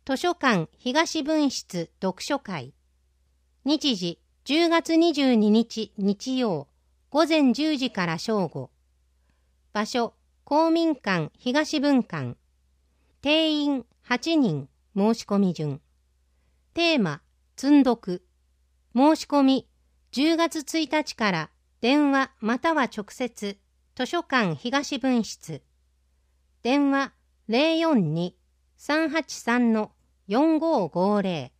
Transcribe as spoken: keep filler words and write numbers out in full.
図書館東分室読書会。日時じゅうがつにじゅうににち日曜午前じゅうじから正午。場所公民館東分館。定員はちにん申し込み順。テーマ積読。申し込みじゅうがつついたちから電話または直接図書館東分室。電話 ゼロよんに さんはちさん よんごーごーぜろ